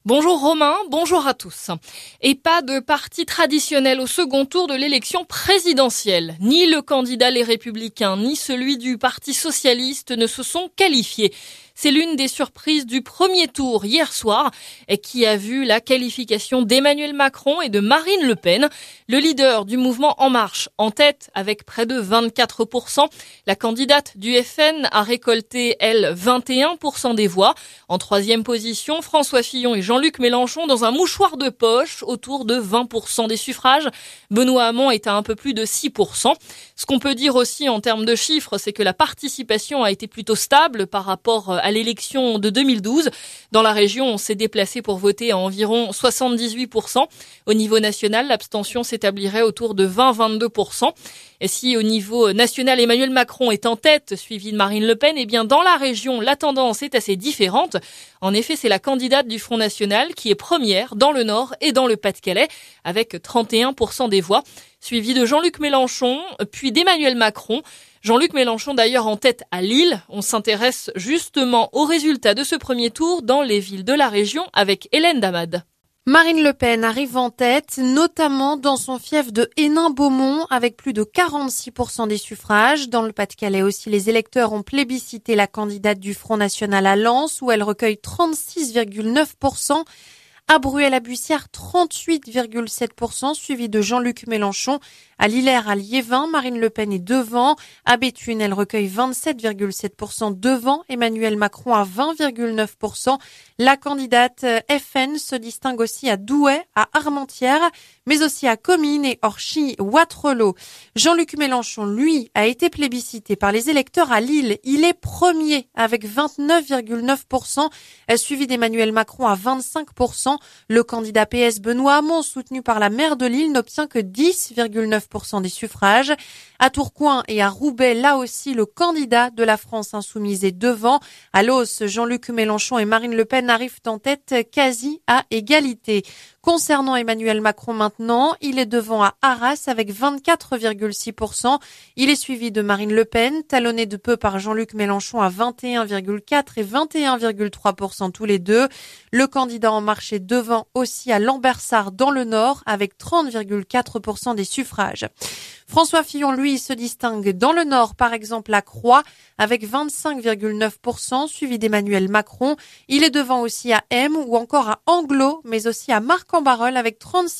Bonjour Romain, bonjour à tous. Et pas de parti traditionnel au second tour de l'élection présidentielle. Ni le candidat Les Républicains, ni celui du Parti Socialiste ne se sont qualifiés. C'est l'une des surprises du premier tour hier soir et qui a vu la qualification d'Emmanuel Macron et de Marine Le Pen, le leader du mouvement En Marche, en tête avec près de 24%. La candidate du FN a récolté, elle, 21% des voix. En troisième position, François Fillon et Jean-Luc Mélenchon dans un mouchoir de poche, autour de 20% des suffrages. Benoît Hamon est à un peu plus de 6%. Ce qu'on peut dire aussi en termes de chiffres, c'est que la participation a été plutôt stable par rapport à l'élection de 2012. Dans la région, on s'est déplacé pour voter à environ 78%. Au niveau national, l'abstention s'établirait autour de 20-22%. Et si au niveau national, Emmanuel Macron est en tête, suivi de Marine Le Pen, eh bien dans la région, la tendance est assez différente. En effet, c'est la candidate du Front National qui est première dans le Nord et dans le Pas-de-Calais, avec 31% des voix, suivi de Jean-Luc Mélenchon, puis d'Emmanuel Macron. Jean-Luc Mélenchon d'ailleurs en tête à Lille. On s'intéresse justement aux résultats de ce premier tour dans les villes de la région avec Hélène Damad. Marine Le Pen arrive en tête, notamment dans son fief de Hénin-Beaumont, avec plus de 46% des suffrages. Dans le Pas-de-Calais aussi, les électeurs ont plébiscité la candidate du Front National à Lens, où elle recueille 36,9%. À Bruay-la-Bussière, 38,7%, suivi de Jean-Luc Mélenchon. À Lillers, à Liévin, Marine Le Pen est devant. À Béthune, elle recueille 27,7% devant Emmanuel Macron à 20,9%. La candidate FN se distingue aussi à Douai, à Armentières, mais aussi à Comines et Orchy-Wattrelos. Jean-Luc Mélenchon, lui, a été plébiscité par les électeurs à Lille. Il est premier avec 29,9%, suivi d'Emmanuel Macron à 25%. Le candidat PS Benoît Hamon, soutenu par la maire de Lille, n'obtient que 10,9% des suffrages. À Tourcoing et à Roubaix, là aussi, le candidat de la France insoumise est devant. À Loos, Jean-Luc Mélenchon et Marine Le Pen arrivent en tête quasi à égalité. Concernant Emmanuel Macron maintenant, il est devant à Arras avec 24,6%. Il est suivi de Marine Le Pen, talonné de peu par Jean-Luc Mélenchon à 21,4% et 21,3% tous les deux. Le candidat En Marche est devant aussi à Lambersart dans le Nord avec 30,4% des suffrages. François Fillon, lui, se distingue dans le Nord, par exemple à Croix, avec 25,9%, suivi d'Emmanuel Macron. Il est devant aussi à M ou encore à Anglo, mais aussi à Marc-en-Barœul avec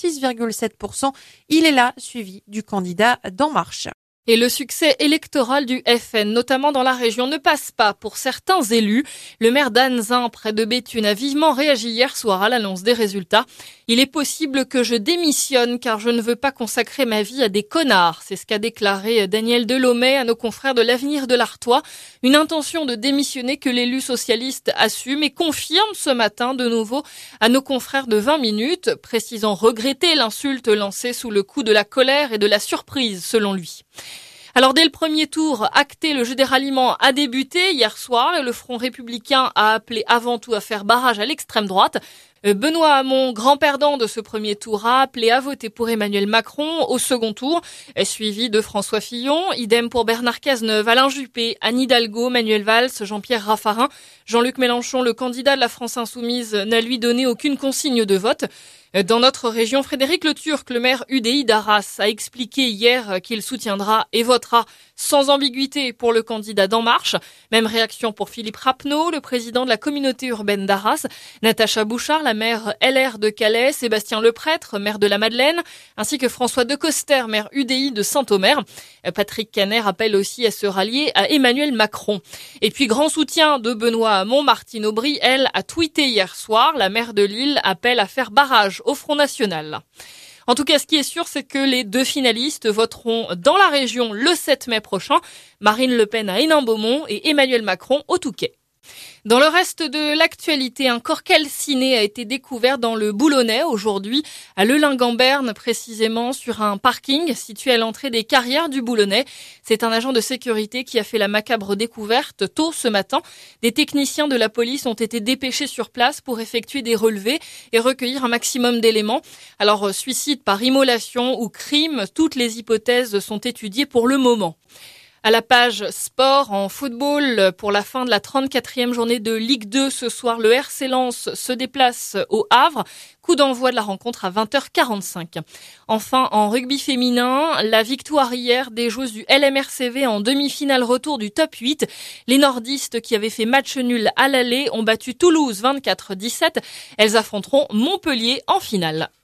36,7%. Il est là, suivi du candidat d'En Marche. Et le succès électoral du FN, notamment dans la région, ne passe pas pour certains élus. Le maire d'Anzin, près de Béthune, a vivement réagi hier soir à l'annonce des résultats. Il est possible que je démissionne car je ne veux pas consacrer ma vie à des connards. C'est ce qu'a déclaré Daniel Delhomet à nos confrères de l'Avenir de l'Artois. Une intention de démissionner que l'élu socialiste assume et confirme ce matin de nouveau à nos confrères de 20 minutes, précisant regretter l'insulte lancée sous le coup de la colère et de la surprise, selon lui. Alors dès le premier tour, acté, le jeu des ralliements a débuté hier soir et le Front républicain a appelé avant tout à faire barrage à l'extrême droite. Benoît Hamon, grand perdant de ce premier tour, a appelé à voter pour Emmanuel Macron au second tour, suivi de François Fillon, idem pour Bernard Cazeneuve, Alain Juppé, Anne Hidalgo, Manuel Valls, Jean-Pierre Raffarin. Jean-Luc Mélenchon, le candidat de la France insoumise, n'a lui donné aucune consigne de vote. Dans notre région, Frédéric Le Turc, le maire UDI d'Arras, a expliqué hier qu'il soutiendra et votera sans ambiguïté pour le candidat d'En Marche. Même réaction pour Philippe Rappeneau, le président de la communauté urbaine d'Arras, Natacha Bouchard, la maire LR de Calais, Sébastien Leprêtre, maire de la Madeleine, ainsi que François Decoster, maire UDI de Saint-Omer. Patrick Caner appelle aussi à se rallier à Emmanuel Macron. Et puis grand soutien de Benoît Hamon, Martine Aubry, elle, a tweeté hier soir. La maire de Lille appelle à faire barrage au Front National. En tout cas, ce qui est sûr, c'est que les deux finalistes voteront dans la région le 7 mai prochain. Marine Le Pen à Hénin-Beaumont et Emmanuel Macron au Touquet. Dans le reste de l'actualité, un corps calciné a été découvert dans le Boulonnais aujourd'hui, à Leuling-en-Berne, précisément sur un parking situé à l'entrée des carrières du Boulonnais. C'est un agent de sécurité qui a fait la macabre découverte tôt ce matin. Des techniciens de la police ont été dépêchés sur place pour effectuer des relevés et recueillir un maximum d'éléments. Alors, suicide par immolation ou crime, toutes les hypothèses sont étudiées pour le moment. À la page sport en football, pour la fin de la 34e journée de Ligue 2, ce soir, le RC Lens se déplace au Havre. Coup d'envoi de la rencontre à 20h45. Enfin, en rugby féminin, la victoire hier des joueuses du LMRCV en demi-finale retour du top 8. Les nordistes qui avaient fait match nul à l'aller ont battu Toulouse 24-17. Elles affronteront Montpellier en finale.